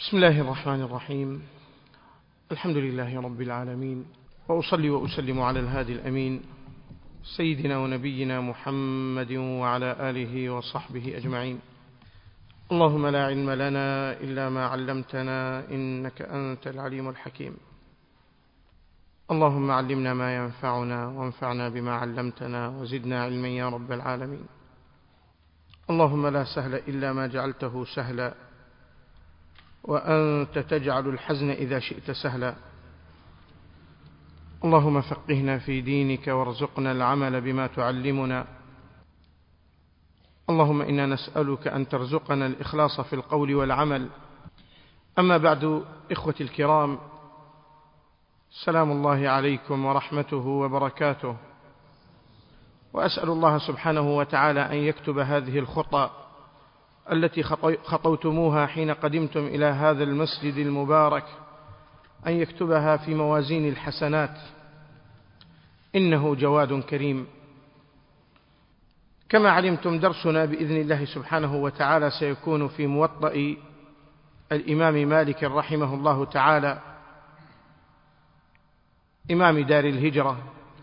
بسم الله الرحمن الرحيم. الحمد لله رب العالمين، وأصلي وأسلم على الهادي الأمين سيدنا ونبينا محمد وعلى آله وصحبه أجمعين. اللهم لا علم لنا إلا ما علمتنا إنك أنت العليم الحكيم. اللهم علمنا ما ينفعنا وانفعنا بما علمتنا وزدنا علما يا رب العالمين. اللهم لا سهل إلا ما جعلته سهلا، وأنت تجعل الحزن إذا شئت سهلا. اللهم فقهنا في دينك وارزقنا العمل بما تعلمنا. اللهم إنا نسألك أن ترزقنا الإخلاص في القول والعمل. أما بعد، إخوتي الكرام، سلام الله عليكم ورحمته وبركاته، وأسأل الله سبحانه وتعالى أن يكتب هذه الخطى التي خطوتموها حين قدمتم إلى هذا المسجد المبارك، أن يكتبها في موازين الحسنات، إنه جواد كريم. كما علمتم، درسنا بإذن الله سبحانه وتعالى سيكون في موطأ الإمام مالك رحمه الله تعالى، إمام دار الهجرة.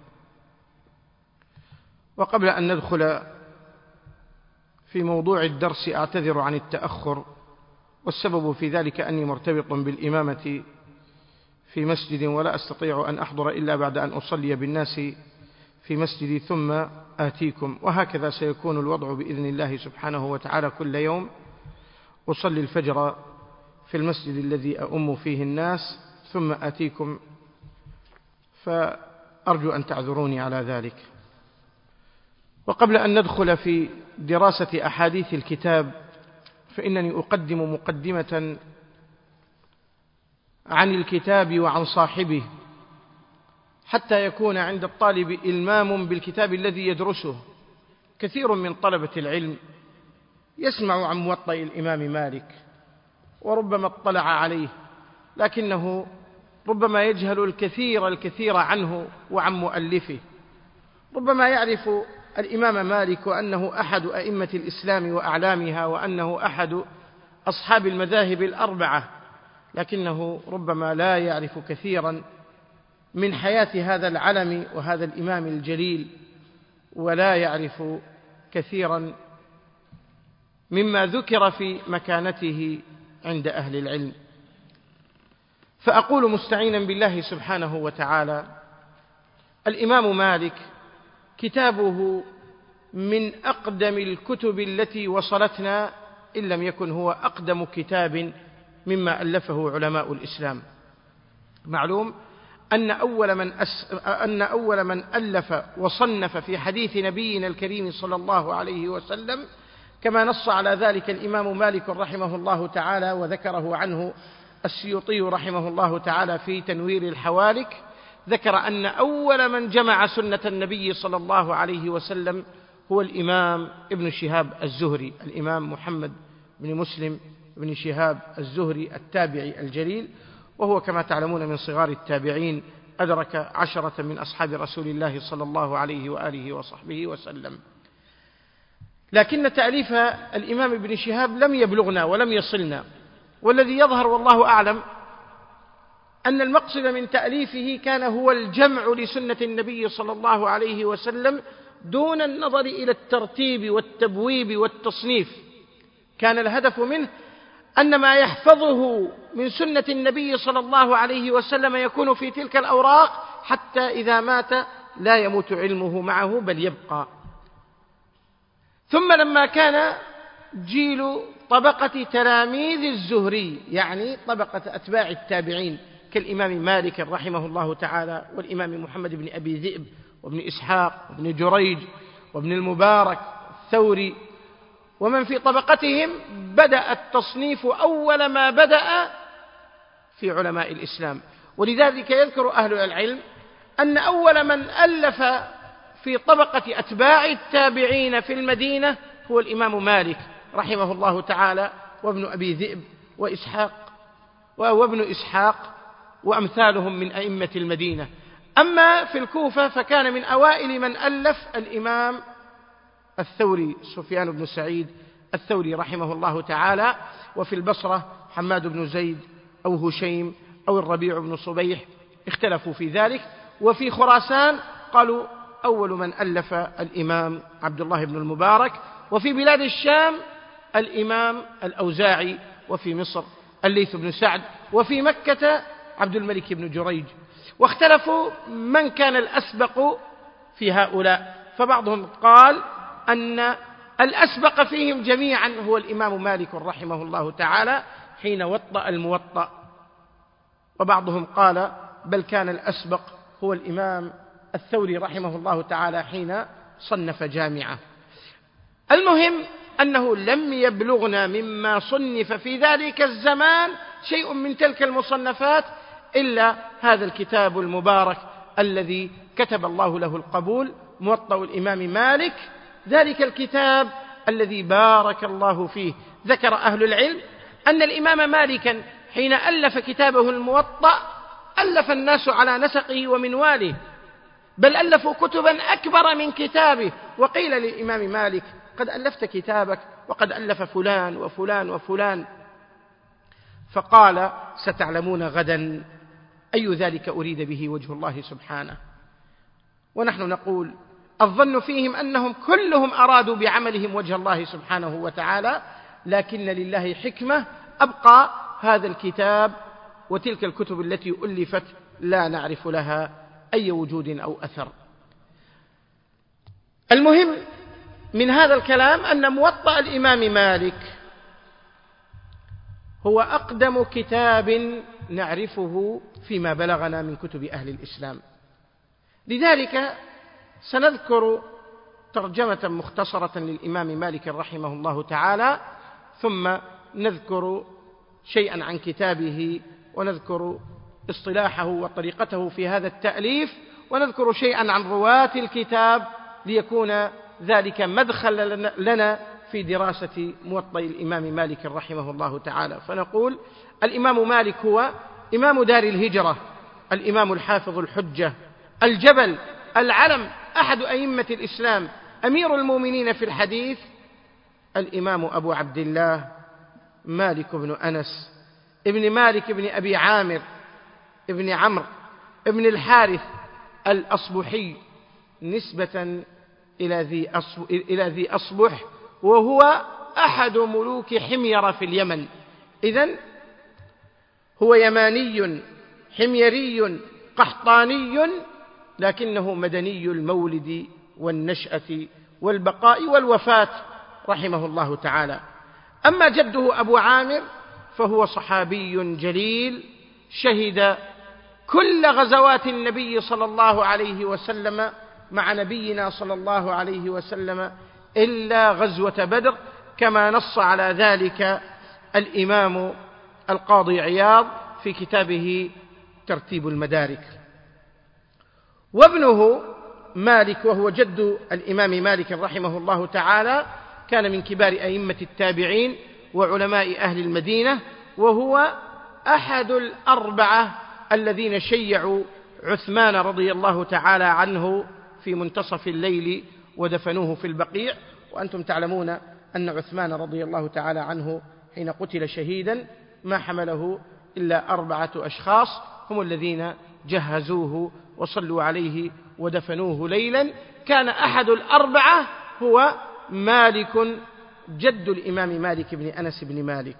وقبل أن ندخل في موضوع الدرس أعتذر عن التأخر، والسبب في ذلك أني مرتبط بالإمامة في مسجد ولا أستطيع أن أحضر إلا بعد أن أصلي بالناس في مسجدي ثم آتيكم. وهكذا سيكون الوضع بإذن الله سبحانه وتعالى كل يوم. أصلي الفجر في المسجد الذي أؤم فيه الناس ثم آتيكم، فأرجو أن تعذروني على ذلك. وقبل أن ندخل في دراسة أحاديث الكتاب، فإنني أقدم مقدمة عن الكتاب وعن صاحبه، حتى يكون عند الطالب إلمام بالكتاب الذي يدرسه. كثير من طلبة العلم يسمع عن موطأ الإمام مالك وربما اطلع عليه، لكنه ربما يجهل الكثير عنه وعن مؤلفه. ربما يعرف الإمام مالك وأنه أحد أئمة الإسلام وأعلامها، وأنه أحد أصحاب المذاهب الأربعة، لكنه ربما لا يعرف كثيرا من حياة هذا العلم وهذا الإمام الجليل، ولا يعرف كثيرا مما ذكر في مكانته عند أهل العلم. فأقول مستعينا بالله سبحانه وتعالى: الإمام مالك كتابه من أقدم الكتب التي وصلتنا، إن لم يكن هو أقدم كتاب مما ألفه علماء الإسلام. معلوم أن أول من ألف وصنف في حديث نبينا الكريم صلى الله عليه وسلم، كما نص على ذلك الإمام مالك رحمه الله تعالى، وذكره عنه السيوطي رحمه الله تعالى في تنوير الحوالك، ذكر أن أول من جمع سنة النبي صلى الله عليه وسلم هو الإمام ابن شهاب الزهري، الإمام محمد بن مسلم بن شهاب الزهري التابعي الجليل، وهو كما تعلمون من صغار التابعين، أدرك 10 من أصحاب رسول الله صلى الله عليه وآله وصحبه وسلم. لكن تأليف الإمام ابن شهاب لم يبلغنا ولم يصلنا، والذي يظهر والله أعلم أن المقصد من تأليفه كان هو الجمع لسنة النبي صلى الله عليه وسلم دون النظر إلى الترتيب والتبويب والتصنيف. كان الهدف منه أن ما يحفظه من سنة النبي صلى الله عليه وسلم يكون في تلك الأوراق، حتى إذا مات لا يموت علمه معه بل يبقى. ثم لما كان جيل طبقة تلاميذ الزهري، يعني طبقة أتباع التابعين، كالإمام مالك رحمه الله تعالى، والإمام محمد بن أبي ذئب، وابن إسحاق، وابن جريج، وابن المبارك الثوري، ومن في طبقتهم، بدأ التصنيف أول ما بدأ في علماء الإسلام. ولذلك يذكر أهل العلم أن أول من ألف في طبقة أتباع التابعين في المدينة هو الإمام مالك رحمه الله تعالى، وابن أبي ذئب، وابن إسحاق وأمثالهم من أئمة المدينة. أما في الكوفة فكان من أوائل من ألف الإمام الثوري، سفيان بن سعيد الثوري رحمه الله تعالى، وفي البصرة حماد بن زيد أو هشيم أو الربيع بن صبيح، اختلفوا في ذلك. وفي خراسان قالوا أول من ألف الإمام عبد الله بن المبارك، وفي بلاد الشام الإمام الأوزاعي، وفي مصر الليث بن سعد، وفي مكة عبد الملك بن جريج. واختلفوا من كان الأسبق في هؤلاء، فبعضهم قال أن الأسبق فيهم جميعا هو الإمام مالك رحمه الله تعالى حين وطأ الموطأ، وبعضهم قال بل كان الأسبق هو الإمام الثوري رحمه الله تعالى حين صنف جامعة. المهم أنه لم يبلغنا مما صنف في ذلك الزمان شيء من تلك المصنفات إلا هذا الكتاب المبارك الذي كتب الله له القبول، موطأ الإمام مالك، ذلك الكتاب الذي بارك الله فيه. ذكر أهل العلم أن الإمام مالكا حين ألف كتابه الموطأ ألف الناس على نسقه ومنواله، بل ألفوا كتبا أكبر من كتابه. وقيل للإمام مالك قد ألفت كتابك وقد ألف فلان وفلان وفلان، فقال ستعلمون غدا أي ذلك أريد به وجه الله سبحانه. ونحن نقول الظن فيهم أنهم كلهم أرادوا بعملهم وجه الله سبحانه وتعالى، لكن لله حكمة أبقى هذا الكتاب وتلك الكتب التي ألفت لا نعرف لها أي وجود أو أثر. المهم من هذا الكلام أن موطأ الإمام مالك هو أقدم كتاب نعرفه فيما بلغنا من كتب أهل الإسلام. لذلك سنذكر ترجمة مختصرة للإمام مالك رحمه الله تعالى، ثم نذكر شيئا عن كتابه، ونذكر اصطلاحه وطريقته في هذا التأليف، ونذكر شيئا عن رواة الكتاب ليكون ذلك مدخل لنا في دراسة موطأ الإمام مالك رحمه الله تعالى. فنقول الإمام مالك هو إمام دار الهجرة، الإمام الحافظ الحجة، الجبل، العلم، أحد أئمة الإسلام، أمير المؤمنين في الحديث، الإمام أبو عبد الله مالك بن أنس ابن مالك ابن أبي عامر ابن عمرو ابن الحارث الأصبحي نسبة إلى ذي أصبح، وهو أحد ملوك حمير في اليمن. إذن هو يماني حميري قحطاني، لكنه مدني المولد والنشأة والبقاء والوفاة رحمه الله تعالى. أما جده أبو عامر فهو صحابي جليل، شهد كل غزوات النبي صلى الله عليه وسلم مع نبينا صلى الله عليه وسلم إلا غزوة بدر، كما نص على ذلك الإمام القاضي عياض في كتابه ترتيب المدارك. وابنه مالك وهو جد الإمام مالك رحمه الله تعالى كان من كبار أئمة التابعين وعلماء أهل المدينة، وهو أحد الأربعة الذين شيعوا عثمان رضي الله تعالى عنه في منتصف الليل ودفنوه في البقيع. وأنتم تعلمون أن عثمان رضي الله تعالى عنه حين قتل شهيدا ما حمله إلا 4 أشخاص هم الذين جهزوه وصلوا عليه ودفنوه ليلا. كان أحد الأربعة هو مالك جد الإمام مالك بن أنس بن مالك.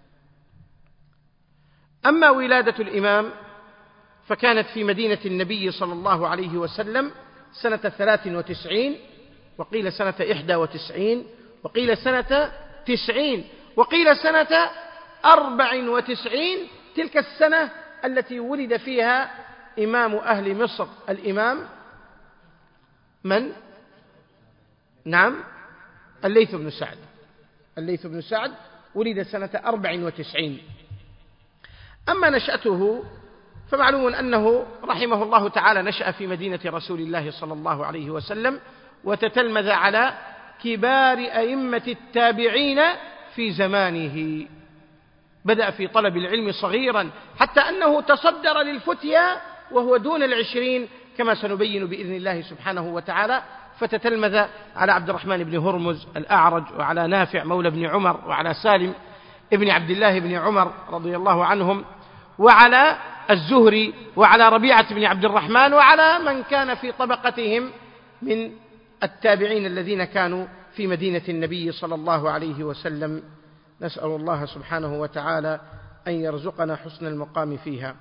أما ولادة الإمام فكانت في مدينة النبي صلى الله عليه وسلم سنة 93، وقيل سنة 91، وقيل سنة 90، وقيل سنة 94، تلك السنة التي ولد فيها إمام أهل مصر الإمام من؟ نعم، الليث بن سعد. الليث بن سعد ولد سنة 94. أما نشأته فمعلوم أنه رحمه الله تعالى نشأ في مدينة رسول الله صلى الله عليه وسلم، وتتلمذ على كبار أئمة التابعين في زمانه. بدأ في طلب العلم صغيرا حتى أنه تصدر للفتيا وهو دون 20 كما سنبين بإذن الله سبحانه وتعالى، فتتلمذ على عبد الرحمن بن هرمز الأعرج، وعلى نافع مولى بن عمر، وعلى سالم ابن عبد الله بن عمر رضي الله عنهم، وعلى الزهري، وعلى ربيعة بن عبد الرحمن، وعلى من كان في طبقتهم من التابعين الذين كانوا في مدينة النبي صلى الله عليه وسلم. نسأل الله سبحانه وتعالى أن يرزقنا حسن المقام فيها.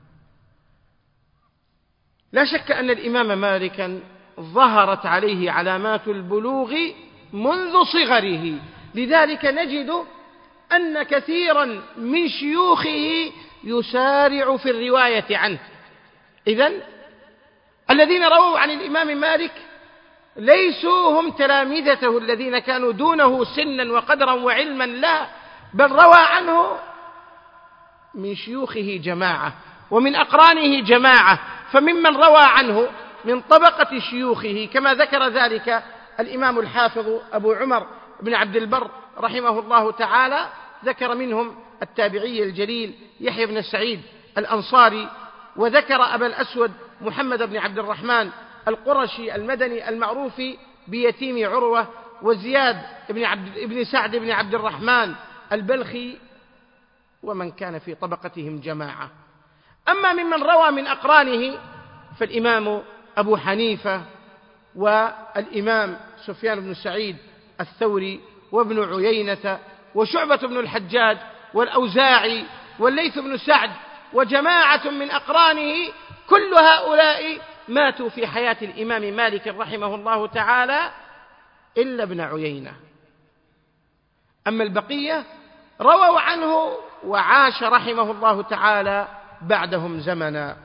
لا شك أن الإمام مالكا ظهرت عليه علامات البلوغ منذ صغره، لذلك نجد أن كثيرا من شيوخه يسارع في الرواية عنه. إذن الذين رووا عن الإمام مالك ليسوا هم تلامذته الذين كانوا دونه سنا وقدرا وعلما، لا، بل روى عنه من شيوخه جماعة ومن أقرانه جماعة. فممن روى عنه من طبقة شيوخه كما ذكر ذلك الإمام الحافظ أبو عمر بن عبد البر رحمه الله تعالى، ذكر منهم التابعي الجليل يحيى بن سعيد الأنصاري، وذكر أبا الأسود محمد بن عبد الرحمن القرشي المدني المعروف بيتيم عروة، وزياد بن سعد بن عبد الرحمن البلخي، ومن كان في طبقتهم جماعة. أما ممن روى من أقرانه فالإمام أبو حنيفة، والإمام سفيان بن سعيد الثوري، وابن عيينة، وشعبة بن الحجاج، والأوزاعي، والليث بن سعد، وجماعة من أقرانه، كل هؤلاء ماتوا في حياة الإمام مالك رحمه الله تعالى إلا ابن عيينة. أما البقية رووا عنه وعاش رحمه الله تعالى بعدهم زمنا.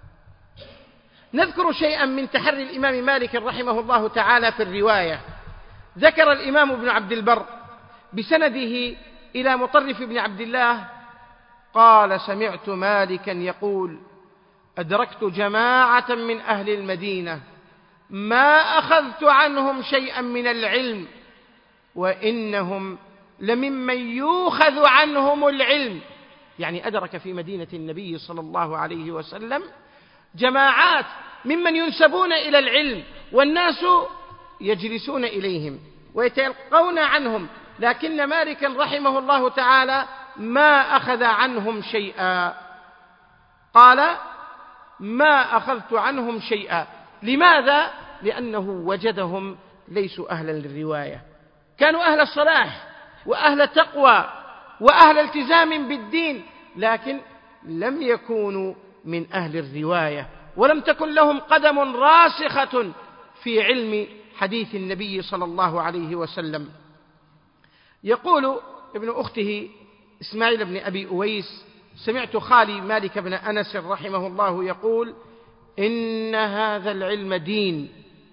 نذكر شيئا من تحري الإمام مالك رحمه الله تعالى في الرواية. ذكر الإمام ابن عبد البر بسنده إلى مطرف بن عبد الله قال: سمعت مالكا يقول: أدركت جماعة من أهل المدينة ما أخذت عنهم شيئا من العلم، وإنهم لممن يؤخذ عنهم العلم. يعني أدرك في مدينة النبي صلى الله عليه وسلم جماعات ممن ينسبون إلى العلم، والناس يجلسون إليهم ويتلقون عنهم، لكن مالكا رحمه الله تعالى ما أخذ عنهم شيئا. قال: ما أخذت عنهم شيئا. لماذا؟ لأنه وجدهم ليسوا أهلا للرواية، كانوا أهل الصلاح وأهل تقوى وأهل التزام بالدين، لكن لم يكونوا من أهل الرواية، ولم تكن لهم قدم راسخة في علم حديث النبي صلى الله عليه وسلم. يقول ابن أخته إسماعيل بن أبي أويس: سمعت خالي مالك بن أنس رحمه الله يقول: إن هذا العلم دين،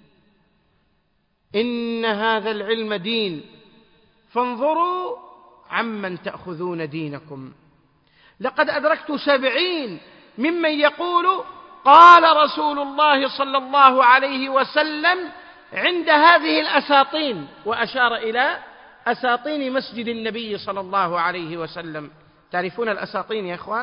إن هذا العلم دين، فانظروا عمن تأخذون دينكم. لقد أدركت 70 ممن يقول: قال رسول الله صلى الله عليه وسلم عند هذه الأساطين، وأشار إلى أساطين مسجد النبي صلى الله عليه وسلم. تعرفون الأساطين يا إخوان؟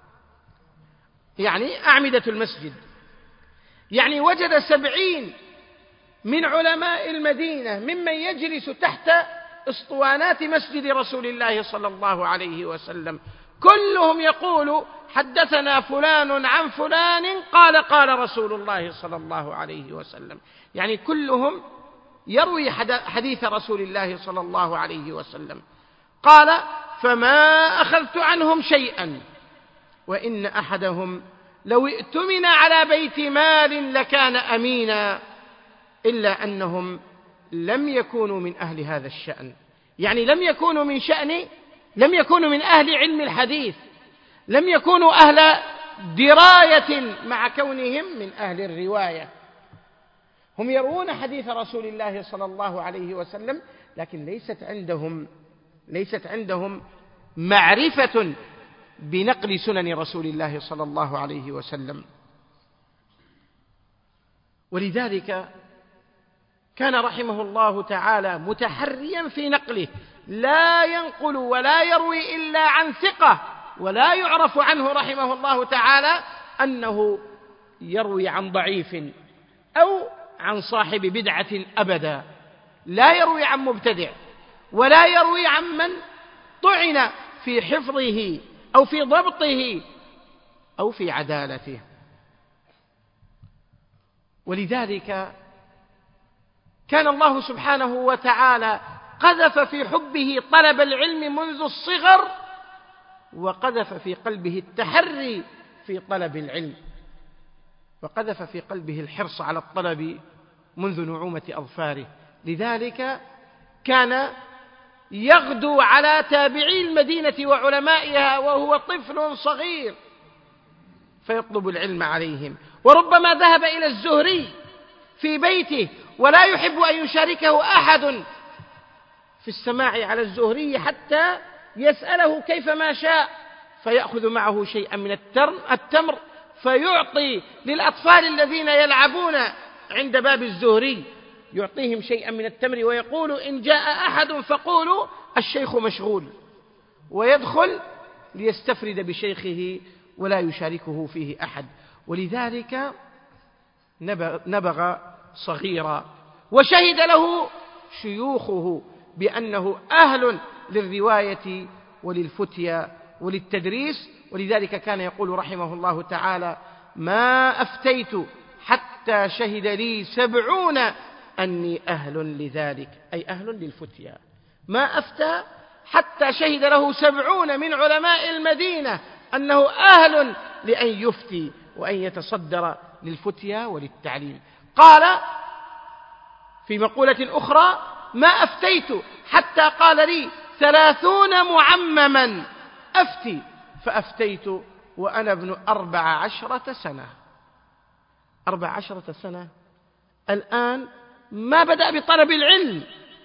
يعني أعمدة المسجد. يعني وجد 70 من علماء المدينة ممن يجلس تحت اسطوانات مسجد رسول الله صلى الله عليه وسلم، كلهم يقول: حدثنا فلان عن فلان قال قال رسول الله صلى الله عليه وسلم. يعني كلهم يروي حديث رسول الله صلى الله عليه وسلم. قال: فما أخذت عنهم شيئا، وإن أحدهم لو ائتمن على بيت مال لكان أمينا، إلا أنهم لم يكونوا من أهل هذا الشأن. يعني لم يكونوا من أهل علم الحديث، لم يكونوا أهل دراية مع كونهم من أهل الرواية. هم يروون حديث رسول الله صلى الله عليه وسلم، لكن ليست عندهم معرفة بنقل سنن رسول الله صلى الله عليه وسلم. ولذلك كان رحمه الله تعالى متحريا في نقله، لا ينقل ولا يروي إلا عن ثقة، ولا يعرف عنه رحمه الله تعالى أنه يروي عن ضعيف أو عن صاحب بدعة أبدا. لا يروي عن مبتدع، ولا يروي عن من طعن في حفظه أو في ضبطه أو في عدالته. ولذلك كان الله سبحانه وتعالى قذف في حبه طلب العلم منذ الصغر، وقذف في قلبه التحري في طلب العلم، وقذف في قلبه الحرص على الطلب منذ نعومة أظفاره. لذلك كان يغدو على تابعي المدينة وعلمائها وهو طفل صغير فيطلب العلم عليهم، وربما ذهب إلى الزهري في بيته ولا يحب أن يشاركه أحد في السماع على الزهري حتى يسأله كيفما شاء، فيأخذ معه شيئا من التمر فيعطي للأطفال الذين يلعبون عند باب الزهري، يعطيهم شيئا من التمر ويقول إن جاء أحد فقولوا الشيخ مشغول، ويدخل ليستفرد بشيخه ولا يشاركه فيه أحد. ولذلك نبغ صغيرا، وشهد له شيوخه بأنه أهل للرواية وللفتيا وللتدريس. ولذلك كان يقول رحمه الله تعالى: ما أفتيت حتى شهد لي 70 أني أهل لذلك، أي أهل للفتيا. ما أفتى حتى شهد له 70 من علماء المدينة أنه أهل لأن يفتي وأن يتصدر للفتيا وللتعليم. قال في مقولة أخرى: ما أفتيت حتى قال لي 30 معمما أفتي، فأفتيت وأنا ابن 14 سنة. 14 سنة الآن ما بدأ بطلب العلم،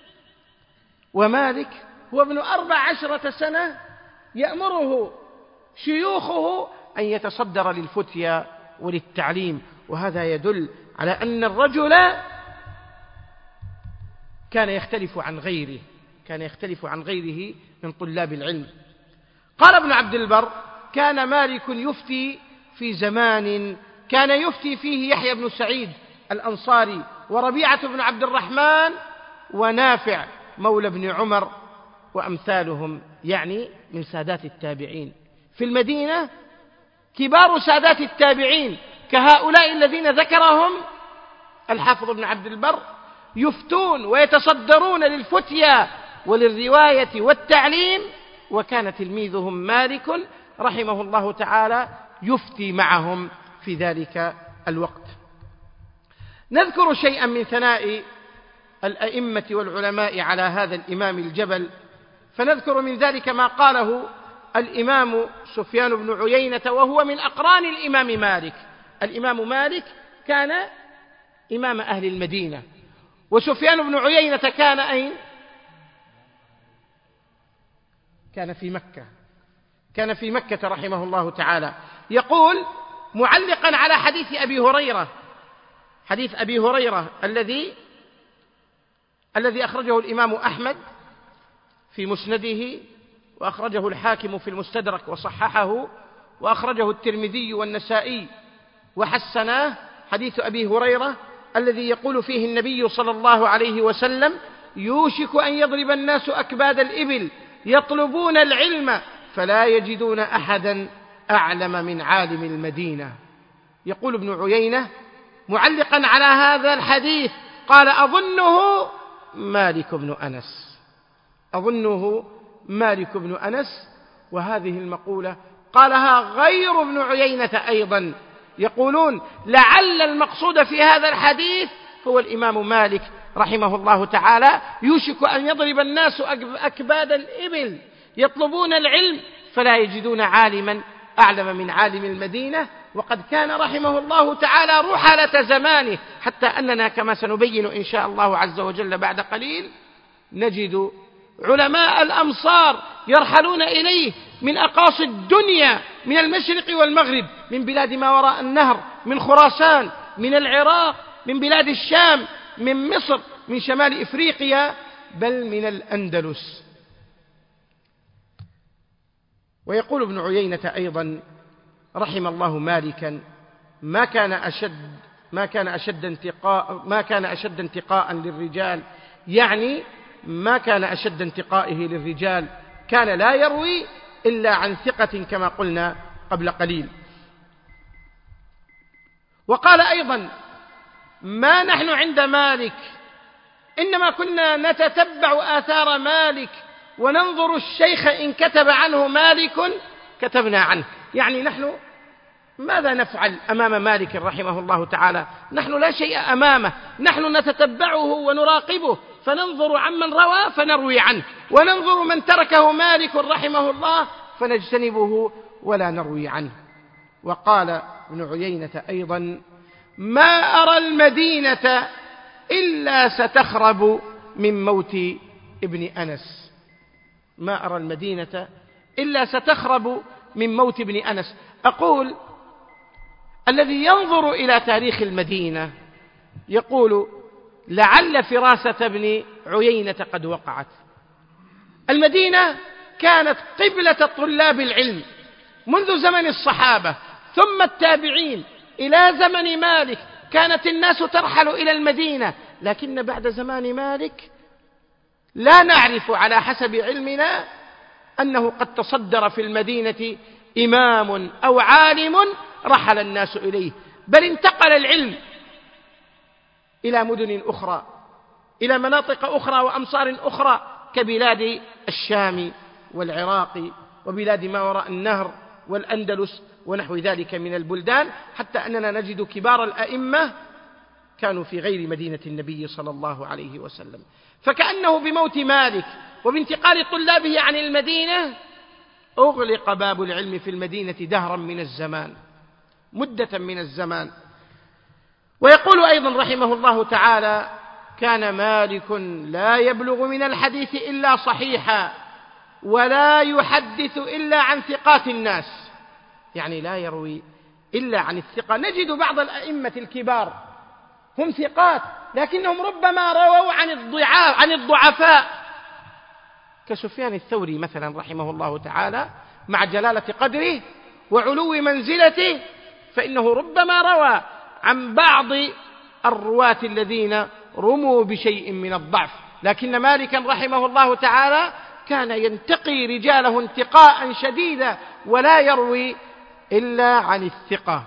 ومالك هو ابن 14 سنة يأمره شيوخه أن يتصدر للفتيا وللتعليم. وهذا يدل على أن الرجل كان يختلف عن غيره من طلاب العلم. قال ابن عبد البر: كان مالك يفتي في زمان كان يفتي فيه يحيى بن سعيد الأنصاري وربيعة بن عبد الرحمن ونافع مولى بن عمر وأمثالهم، يعني من سادات التابعين في المدينة. كبار سادات التابعين كهؤلاء الذين ذكرهم الحافظ ابن عبد البر يفتون ويتصدرون للفتيا وللرواية والتعليم، وكان تلميذهم مالك رحمه الله تعالى يفتي معهم في ذلك الوقت. نذكر شيئا من ثناء الأئمة والعلماء على هذا الإمام الجبل، فنذكر من ذلك ما قاله الإمام سفيان بن عيينة وهو من أقران الإمام مالك. الإمام مالك كان إمام أهل المدينة، وسفيان بن عيينة كان أين؟ كان في مكة رحمه الله تعالى. يقول معلقا على حديث أبي هريرة الذي أخرجه الإمام أحمد في مسنده، وأخرجه الحاكم في المستدرك وصححه، وأخرجه الترمذي والنسائي وحسناه. حديث أبي هريرة الذي يقول فيه النبي صلى الله عليه وسلم: يوشك أن يضرب الناس أكباد الإبل يطلبون العلم فلا يجدون أحدا أعلم من عالم المدينة. يقول ابن عيينة معلقا على هذا الحديث قال: أظنه مالك بن أنس. وهذه المقولة قالها غير ابن عيينة أيضا، يقولون لعل المقصود في هذا الحديث هو الإمام مالك رحمه الله تعالى. يوشك أن يضرب الناس أكباد الإبل يطلبون العلم فلا يجدون عالما أعلم من عالم المدينة. وقد كان رحمه الله تعالى رحلة زمانه، حتى أننا كما سنبين إن شاء الله عز وجل بعد قليل نجد علماء الأمصار يرحلون إليه من أقاصي الدنيا، من المشرق والمغرب، من بلاد ما وراء النهر، من خراسان، من العراق، من بلاد الشام، من مصر، من شمال إفريقيا، بل من الأندلس. ويقول ابن عيينة أيضا رحم الله مالكا: ما كان أشد انتقاء للرجال، يعني ما كان أشد انتقائه للرجال، كان لا يروي إلا عن ثقة كما قلنا قبل قليل. وقال أيضا: ما نحن عند مالك، إنما كنا نتتبع آثار مالك وننظر الشيخ إن كتب عنه مالك كتبنا عنه. يعني نحن ماذا نفعل أمام مالك رحمه الله تعالى؟ نحن لا شيء أمامه، نحن نتتبعه ونراقبه، فننظر عمن روى فنروي عنه، وننظر من تركه مالك رحمه الله فنجتنبه ولا نروي عنه. وقال ابن عيينة أيضا: ما أرى المدينة إلا ستخرب من موت ابن أنس. ما أرى المدينة إلا ستخرب من موت ابن أنس. أقول: الذي ينظر إلى تاريخ المدينة يقول: لعل فراسة ابن عيينة قد وقعت. المدينة كانت قبلة طلاب العلم منذ زمن الصحابة ثم التابعين إلى زمن مالك، كانت الناس ترحل إلى المدينة، لكن بعد زمان مالك لا نعرف على حسب علمنا أنه قد تصدر في المدينة إمام أو عالم رحل الناس إليه، بل انتقل العلم إلى مدن أخرى، إلى مناطق أخرى وأمصار أخرى كبلاد الشام والعراق وبلاد ما وراء النهر والأندلس ونحو ذلك من البلدان، حتى أننا نجد كبار الأئمة كانوا في غير مدينة النبي صلى الله عليه وسلم. فكأنه بموت مالك وبانتقال طلابه عن المدينة أغلق باب العلم في المدينة دهرا من الزمان، مدة من الزمان. ويقول أيضا رحمه الله تعالى: كان مالك لا يبلغ من الحديث إلا صحيحا ولا يحدث إلا عن ثقات الناس، يعني لا يروي إلا عن الثقة. نجد بعض الأئمة الكبار هم ثقات لكنهم ربما رووا عن الضعفاء، كسفيان الثوري مثلا رحمه الله تعالى، مع جلالة قدره وعلو منزلته، فإنه ربما روى عن بعض الرواة الذين رموا بشيء من الضعف، لكن مالكا رحمه الله تعالى كان ينتقي رجاله انتقاء شديدا ولا يروي إلا عن الثقة.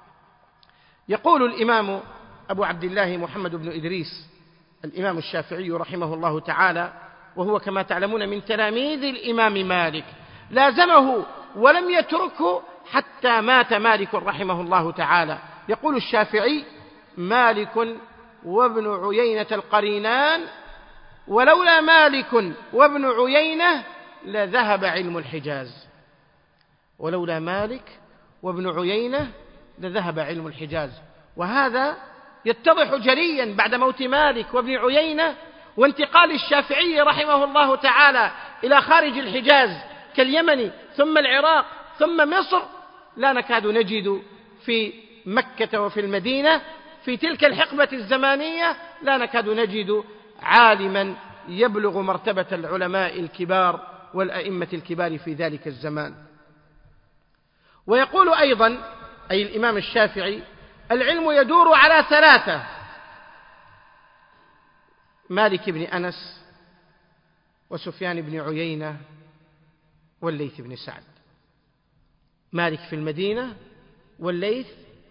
يقول الإمام أبو عبد الله محمد بن إدريس الإمام الشافعي رحمه الله تعالى، وهو كما تعلمون من تلاميذ الإمام مالك، لازمه ولم يتركه حتى مات مالك رحمه الله تعالى. يقول الشافعي: مالك وابن عيينة القرينان، ولولا مالك وابن عيينة لذهب علم الحجاز. ولولا مالك وابن عيينة لذهب علم الحجاز. وهذا يتضح جليا بعد موت مالك وابن عيينة وانتقال الشافعي رحمه الله تعالى إلى خارج الحجاز كاليمن ثم العراق ثم مصر. لا نكاد نجد في مكة وفي المدينة في تلك الحقبة الزمانية لا نكاد نجد عالما يبلغ مرتبة العلماء الكبار والأئمة الكبار في ذلك الزمان. ويقول أيضا أي الإمام الشافعي: العلم يدور على ثلاثة: مالك بن أنس وسفيان بن عيينة والليث بن سعد. مالك في المدينة، والليث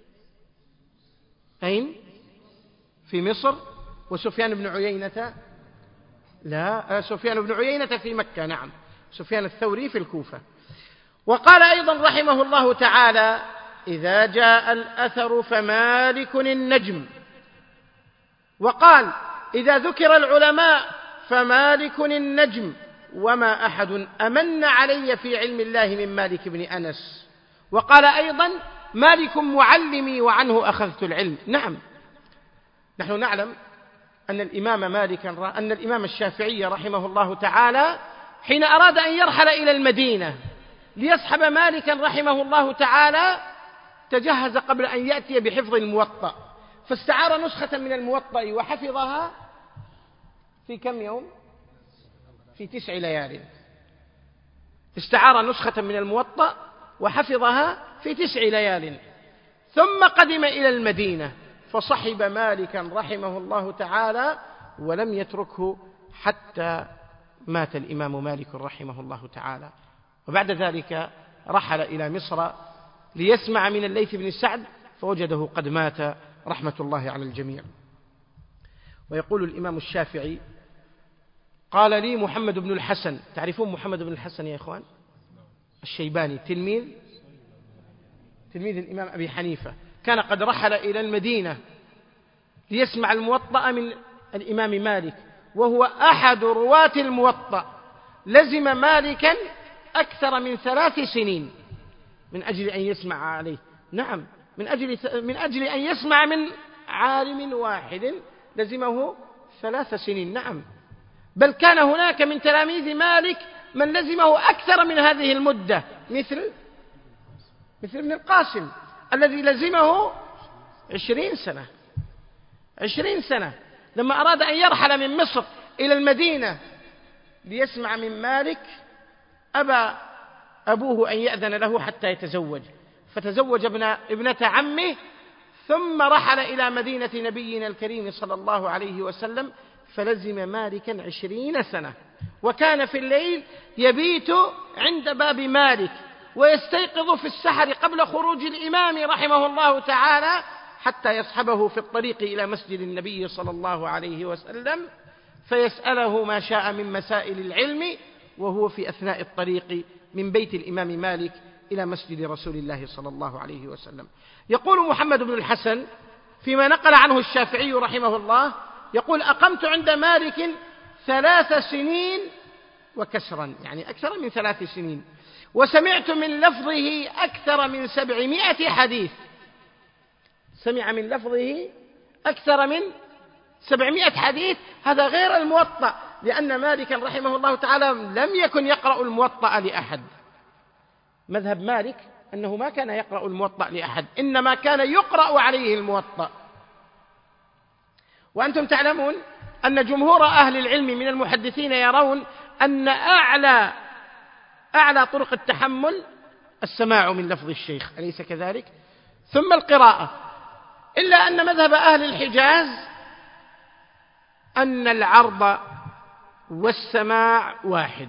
أين؟ في مصر. وسفيان بن عيينة سفيان بن عيينة في مكة، نعم، سفيان الثوري في الكوفة. وقال أيضا رحمه الله تعالى: إذا جاء الأثر فمالك النجم. وقال: إذا ذكر العلماء فمالك النجم، وما أحد أمن علي في علم الله من مالك بن أنس. وقال أيضا: مالك معلمي وعنه أخذت العلم. نعم، نحن نعلم أن الإمام الشافعي رحمه الله تعالى حين أراد أن يرحل إلى المدينة ليصحب مالكا رحمه الله تعالى تجهز قبل أن يأتي بحفظ الموطأ، فاستعار نسخة من الموطأ وحفظها في كم يوم؟ في 9 ليال. استعار نسخة من الموطأ وحفظها في 9 ليال، ثم قدم إلى المدينة فصحب مالكا رحمه الله تعالى ولم يتركه حتى مات الإمام مالك رحمه الله تعالى. وبعد ذلك رحل إلى مصر ليسمع من الليث بن سعد فوجده قد مات رحمة الله على الجميع. ويقول الإمام الشافعي: قال لي محمد بن الحسن، تعرفون محمد بن الحسن يا إخوان؟ الشيباني، تلميذ الإمام أبي حنيفة، كان قد رحل إلى المدينة ليسمع الموطأ من الإمام مالك، وهو أحد رواة الموطأ، لزم مالكا أكثر من 3 سنين من أجل أن يسمع عليه. نعم، من أجل أن يسمع من عالم واحد لزمه 3 سنين. نعم، بل كان هناك من تلاميذ مالك من لزمه أكثر من هذه المدة، مثل ابن القاسم الذي لزمه 20 سنة لما أراد أن يرحل من مصر إلى المدينة ليسمع من مالك، أبى أبوه أن يأذن له حتى يتزوج، فتزوج ابنة عمه، ثم رحل إلى مدينة نبينا الكريم صلى الله عليه وسلم، فلزم مالكا 20 سنة، وكان في الليل يبيت عند باب مالك ويستيقظ في السحر قبل خروج الإمام رحمه الله تعالى حتى يصحبه في الطريق إلى مسجد النبي صلى الله عليه وسلم فيسأله ما شاء من مسائل العلم، وهو في أثناء الطريق من بيت الإمام مالك إلى مسجد رسول الله صلى الله عليه وسلم. يقول محمد بن الحسن فيما نقل عنه الشافعي رحمه الله، يقول: أقمت عند مالك 3 سنين وكسرا، يعني أكثر من 3 سنين، وسمعت من لفظه أكثر من 700 حديث. سمع من لفظه أكثر من 700 حديث، هذا غير الموطأ، لأن مالكا رحمه الله تعالى لم يكن يقرأ الموطأ لأحد. مذهب مالك أنه ما كان يقرأ الموطأ لأحد، إنما كان يقرأ عليه الموطأ. وأنتم تعلمون أن جمهور أهل العلم من المحدثين يرون أن أعلى طرق التحمل السماع من لفظ الشيخ، أليس كذلك؟ ثم القراءة، إلا أن مذهب أهل الحجاز أن العرض والسماع واحد،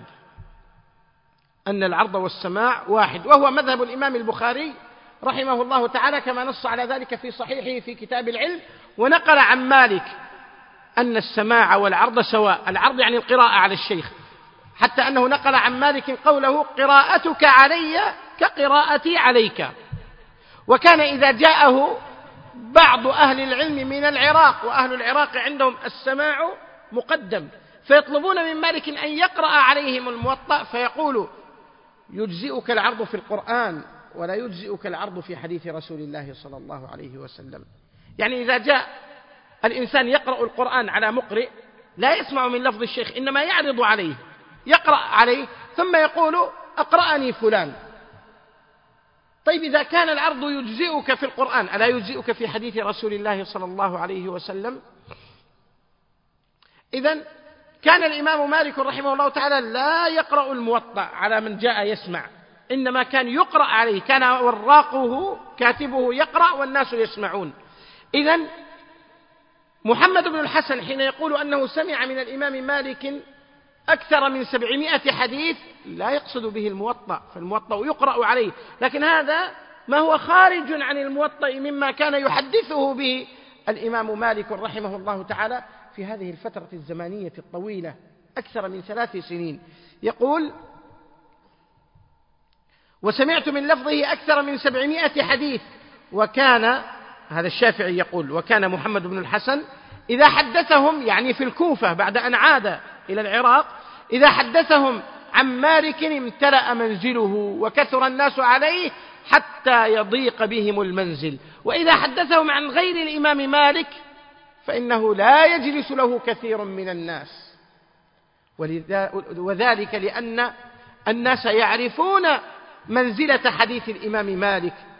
وهو مذهب الإمام البخاري رحمه الله تعالى، كما نص على ذلك في صحيحه في كتاب العلم. ونقل عن مالك أن السماع والعرض سواء، العرض يعني القراءة على الشيخ، حتى أنه نقل عن مالك قوله: قراءتك علي كقراءتي عليك. وكان إذا جاءه بعض أهل العلم من العراق، وأهل العراق عندهم السماع مقدم، فيطلبون من مالك أن يقرأ عليهم الموطأ، فيقول: يجزئك العرض في القرآن ولا يجزئك العرض في حديث رسول الله صلى الله عليه وسلم. يعني إذا جاء الإنسان يقرأ القرآن على مقرئ لا يسمع من لفظ الشيخ، إنما يعرض عليه، يقرأ عليه ثم يقول: أقرأني فلان. طيب، إذا كان العرض يجزئك في القرآن ألا يجزئك في حديث رسول الله صلى الله عليه وسلم؟ إذن كان الإمام مالك رحمه الله تعالى لا يقرأ الموطأ على من جاء يسمع، إنما كان يقرأ عليه، كان وراقه كاتبه يقرأ والناس يسمعون. إذن محمد بن الحسن حين يقول أنه سمع من الإمام مالك أكثر من 700 حديث لا يقصد به الموطأ، فالموطأ يقرأ عليه، لكن هذا ما هو خارج عن الموطأ مما كان يحدثه به الإمام مالك رحمه الله تعالى في هذه الفترة الزمانية الطويلة أكثر من 3 سنين. يقول: وسمعت من لفظه أكثر من 700 حديث. وكان، هذا الشافعي يقول، وكان محمد بن الحسن إذا حدثهم، يعني في الكوفة بعد أن عاد إلى العراق، إذا حدثهم عن مالك امتلأ منزله وكثر الناس عليه حتى يضيق بهم المنزل، وإذا حدثهم عن غير الإمام مالك فإنه لا يجلس له كثير من الناس، وذلك لأن الناس يعرفون منزلة حديث الإمام مالك